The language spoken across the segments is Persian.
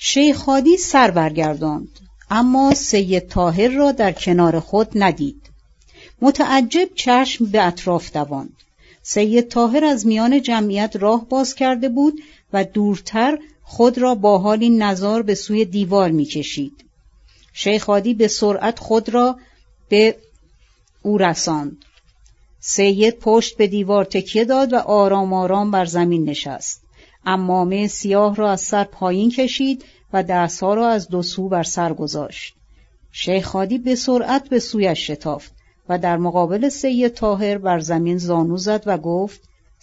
شیخ هادی سر برگرداند، اما سید طاهر را در کنار خود ندید. متعجب چشم به اطراف دواند. سید طاهر از میان جمعیت راه باز کرده بود و دورتر خود را با حالی نزار به سوی دیوار می‌کشید. شیخ هادی به سرعت خود را به او رساند. سید پشت به دیوار تکیه داد و آرام آرام بر زمین نشست. عمامه سیاه را از سر پایین کشید و دستها را از دو سو بر سر گذاشت. شیخ هادی به سرعت به سویش شتافت و در مقابل سید طاهر بر زمین زانو زد و گفت: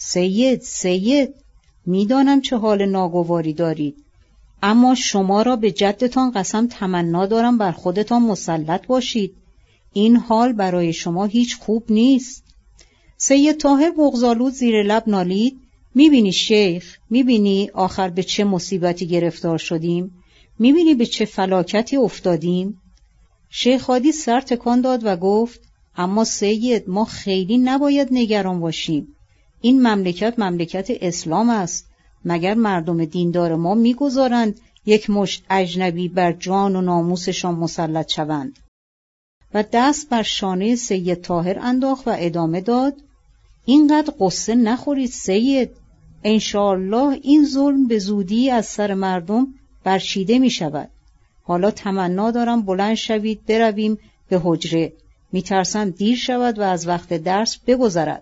سید، میدانم چه حال ناگواری دارید، اما شما را به جدتان قسم تمنا دارم بر خودتان مسلط باشید. این حال برای شما هیچ خوب نیست. سید طاهر بغض‌آلود زیر لب نالید: میبینی شیخ، میبینی آخر به چه مصیبتی گرفتار شدیم؟ میبینی به چه فلاکتی افتادیم؟ شیخ هادی سر تکان داد و گفت: اما سید، ما خیلی نباید نگران باشیم. این مملکت اسلام است. مگر مردم دیندار ما میگذارند یک مشت اجنبی بر جان و ناموسشان مسلط شوند؟ و دست بر شانه سید طاهر انداخت و ادامه داد: اینقدر قصه نخورید سید. انشاءالله این ظلم به زودی از سر مردم برچیده می شود. حالا تمنا دارم بلند شوید برویم به حجره. می ترسم دیر شود و از وقت درس بگذرد.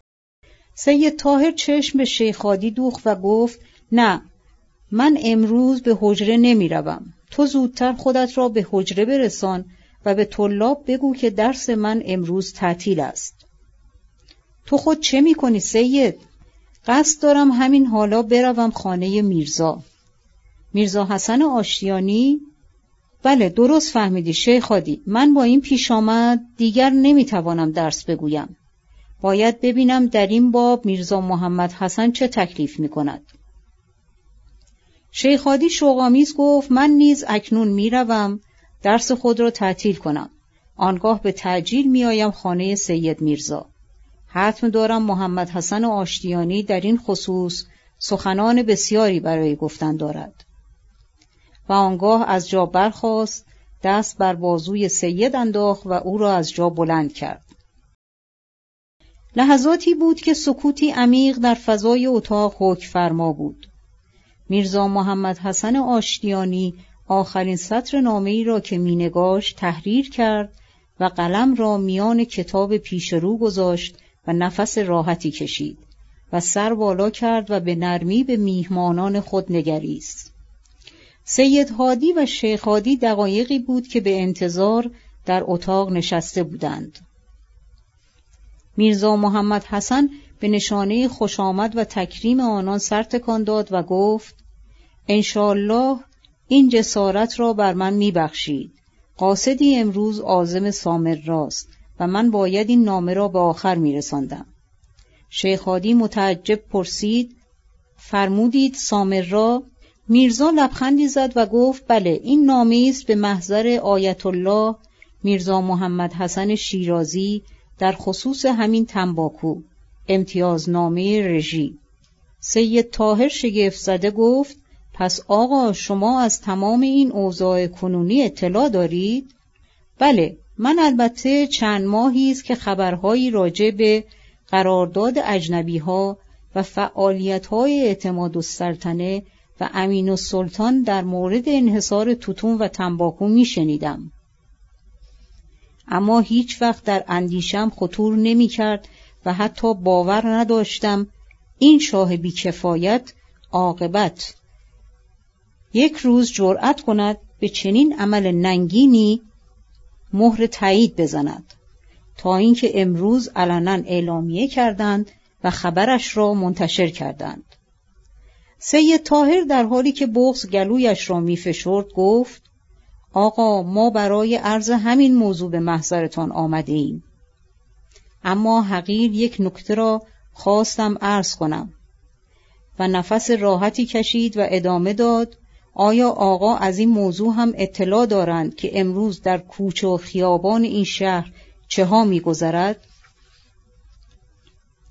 سید طاهر چشم به شیخ هادی دوخت و گفت: نه، من امروز به حجره نمی روم. تو زودتر خودت را به حجره برسان و به طلاب بگو که درس من امروز تعطیل است. تو خود چه می کنی سید؟ قصد دارم همین حالا بروم خانه میرزا حسن آشتیانی؟ بله، درست فهمیدی شیخ هادی. من با این پیش آمد دیگر نمی توانم درس بگویم. باید ببینم در این باب میرزا محمد حسن چه تکلیف می کند. شیخ هادی شوق‌آمیز گفت: من نیز اکنون می روم درس خود را تعطیل کنم. آنگاه به تعجیل می آیم خانه سید میرزا. حتم دارم محمد حسن آشتیانی در این خصوص سخنان بسیاری برای گفتن دارد. و آنگاه از جا برخاست، دست بر بازوی سید انداخت و او را از جا بلند کرد. لحظاتی بود که سکوتی عمیق در فضای اتاق حکم فرما بود. میرزا محمد حسن آشتیانی آخرین سطر نامه‌ای را که می‌نگاشت تحریر کرد و قلم را میان کتاب پیش رو گذاشت و نفس راحتی کشید و سر بالا کرد و به نرمی به میهمانان خود نگریست. سید هادی و شیخ هادی دقایقی بود که به انتظار در اتاق نشسته بودند. میرزا محمد حسن به نشانه خوش آمد و تکریم آنان سر تکان داد و گفت: انشاءالله این جسارت را بر من میبخشید. قاصدی امروز عازم سامراست و من باید این نامه را به آخر میرساندم. شیخ هادی متعجب پرسید: فرمودید سامرا؟ میرزا لبخندی زد و گفت: بله، این نامه است به محضر آیت الله میرزا محمد حسن شیرازی در خصوص همین تنباکو، امتیازنامه رژی. سید طاهر شگفت زده گفت: پس آقا شما از تمام این اوضاع کنونی اطلاع دارید؟ بله، من البته چند ماهی است که خبرهایی راجع به قرارداد اجنبی‌ها و فعالیت‌های اعتمادالسلطنه و امین السلطان در مورد انحصار توتون و تنباکو می‌شنیدم. اما هیچ وقت در اندیشم خطور نمی‌کرد و حتی باور نداشتم این شاه بی‌کفایت عاقبت یک روز جرأت کند به چنین عمل ننگینی مهر تایید بزند، تا اینکه امروز علنا اعلامیه کردند و خبرش را منتشر کردند. سید طاهر در حالی که بغض گلویش را می‌فشرد گفت: آقا ما برای عرض همین موضوع به محضرتان آمده ایم. اما حقیر یک نکته را خواستم عرض کنم. و نفس راحتی کشید و ادامه داد: آیا آقا از این موضوع هم اطلاع دارند که امروز در کوچه و خیابان این شهر چه ها می‌گذرد؟